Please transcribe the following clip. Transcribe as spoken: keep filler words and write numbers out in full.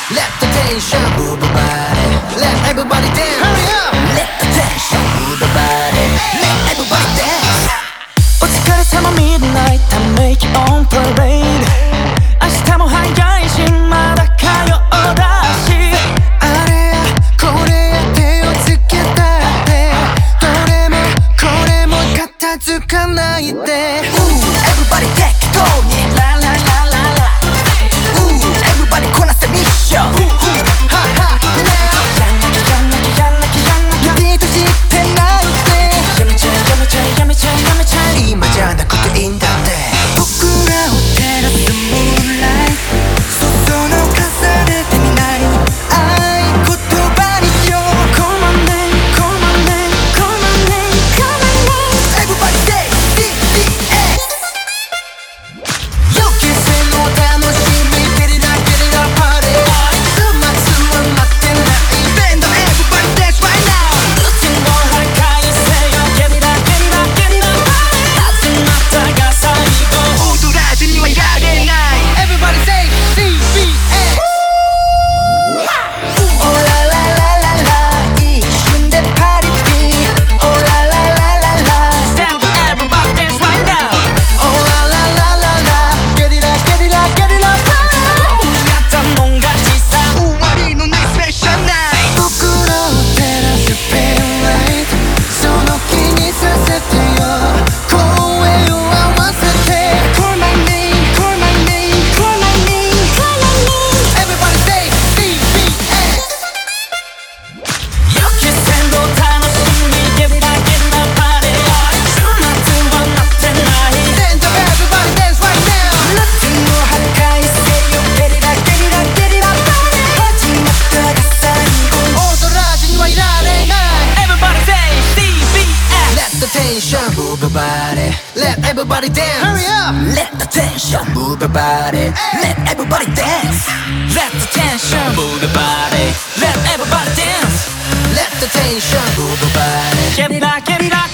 Let the tension move the body. Let everybody dance. Hurry up. Let the tension move the body. Let everybody dance. お疲れ様 midnight time make it on parade. 明日も早いしまだ火曜だし、あれやこれや手をつけたってどれもこれも片付かないで。 Everybody take it on me. La la la la la. Everybody こなせミッション。Ha ha now. やんなきゃやんなきゃやんなきゃやんなきゃリードしてないで。やめちゃやめちゃやめちゃやめちゃ今じゃなくていいんだって。僕らを照らすムーンライト、そそのかされてみない愛言葉にしよう。 Come on name, come on name, come on name, come on name. Everybody say ディーディーエス。 予期せぬ楽しみゲリラゲリラパーティー、うまつは待ってないベンド Everybody dance right now。 うちの破壊せよゲリラゲリラゲリラパーティー、始まったが最後踊らずにはいられない。 Everybody say ディーディーエス。 Oh la la la la la 一瞬でパリピ。 Oh la la la la la Stand up everybody dance right now。 Oh la la la la la ゲリラゲリラゲリラパーティー、やったもん勝ちさ終わりのないスペシャルナイト。僕らを照らすペンライト、その気にさせてよ声を合わせて。 Call my name, call my name, call my name, call my name. Everybody say ディーディーエス。 予期せぬ楽しみゲリラゲリラパーティー、週末は待ってない。 Stand up everybody dance right now。 夏の破壊せよゲリラゲリラゲリラパーティー、始まったが最後踊らずにはいられない。 Everybody say ディーディーエス。 Let the tension move the body. Let everybody dance. Hurry up. Let the tension move the body. Let everybody dance. Let the tension move the body. Let everybody dance. Let the tension move the body. Get it up, get it up.